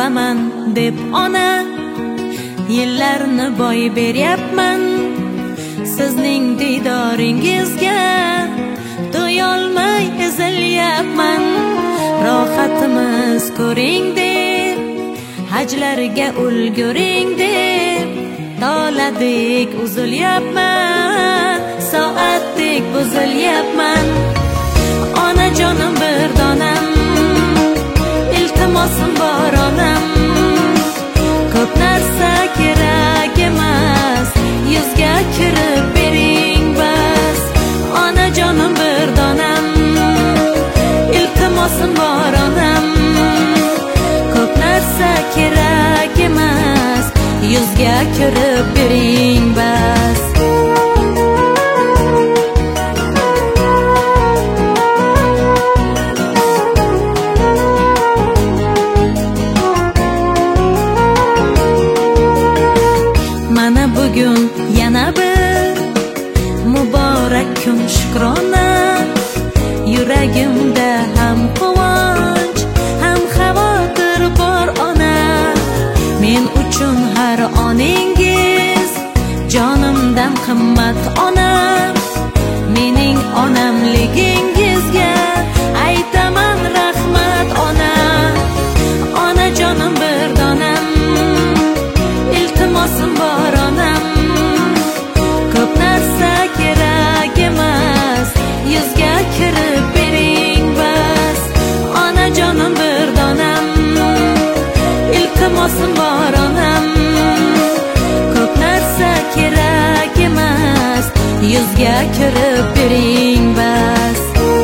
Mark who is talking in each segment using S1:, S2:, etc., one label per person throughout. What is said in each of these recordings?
S1: olaman deb ona, yillarni boy beryapman. Sizning diydoringizga to'yolmay ezilyapman. Rohatimiz ko'ring deb, hajlarga ulguring deb, toladek uzilyapman, soatdek buzilyapman. Onajonim bir donam, iltimosim bor onam. Ko'p narsa kerak emas, yuzga kirib bering bas. Onajonim bir donam, iltimosim bor onam. Ko'p narsa kerak emas, yuzga kirib bering bas. Mana bugun yana bir muborak kun shukrona. Yuragimda ham quvonch, ham xavotir bor ona. Men uchun har oningiz jonimdan qimmat ona. Mening onamligingizga aytaman rahmat ona. Onajonim bir donam, iltimosim bor onam. Ko'p narsa kerak emas, yuzga kirib bering bas. Onajonim bir donam, iltimosim bor onam. Ko'p narsa kerak emas, yuzga kirib bering bas.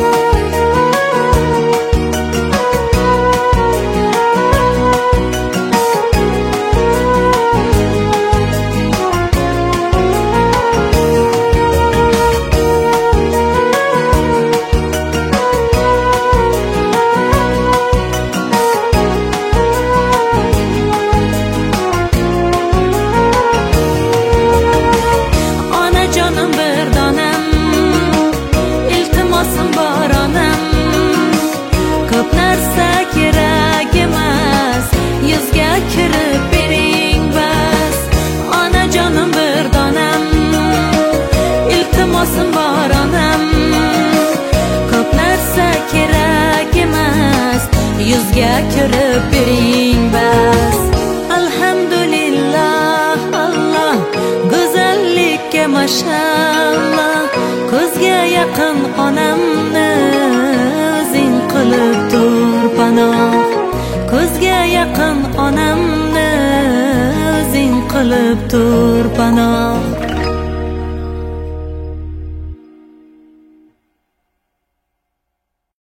S1: Onajonim bir donam, iltimosim bor onam. Ko'p narsa kerak emas, yuzga kirib bering bas. Onajonim bir donam, iltimosim bor onam. Ko'p narsa kerak emas, yuzga kirib bering bas. Alhamdulillah, Allah go'zallikka mashallah. Ko'zga yaqin onamni o'zing qilib tur panoh. Ko'zga yaqin onamni o'zing qilib tur panoh.